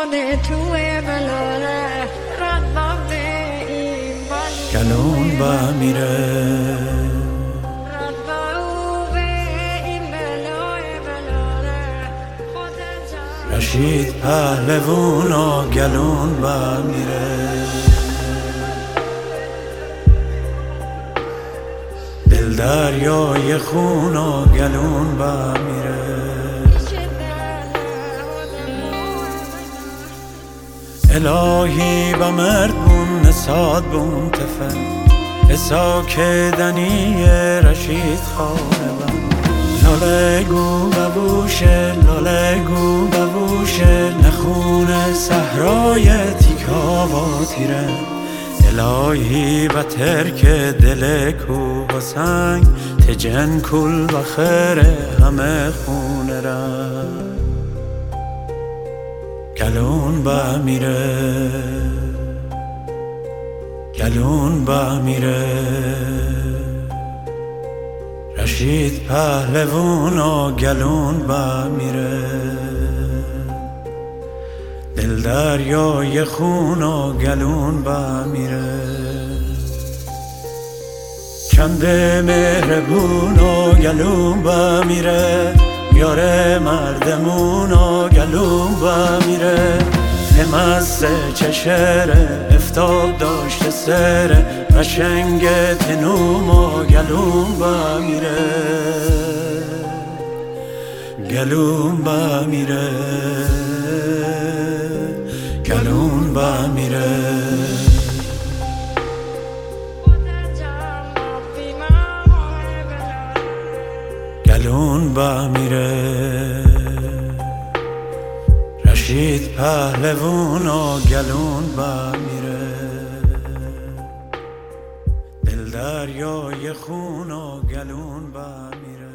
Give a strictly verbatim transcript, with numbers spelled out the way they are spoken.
گلون با میره رشید پهلوونا گلون با میره دل دریای خونا گلون با میره الهی با مرد بون نساد بون تفن اسا که دنی رشید خانه بن لاله گو ببوشه لاله گو ببوشه نخون صحرای تیکا با تیره الهی و ترک دل کوه و سنگ تجن کل و خیره همه خونه را گلون با میره گلون با میره رشید پهلوونا گلون با میره دل دریای خونا گلون با میره چند مهربونا گلون با میره یاره مردمونا گلون با میره نمست چشره افتاب داشته سره قشنگ تنوما گلون با میره گلون با میره گلون با میره گلون با میره رشید پهلوونا گلون با میره دل دریای خونا گلون با میره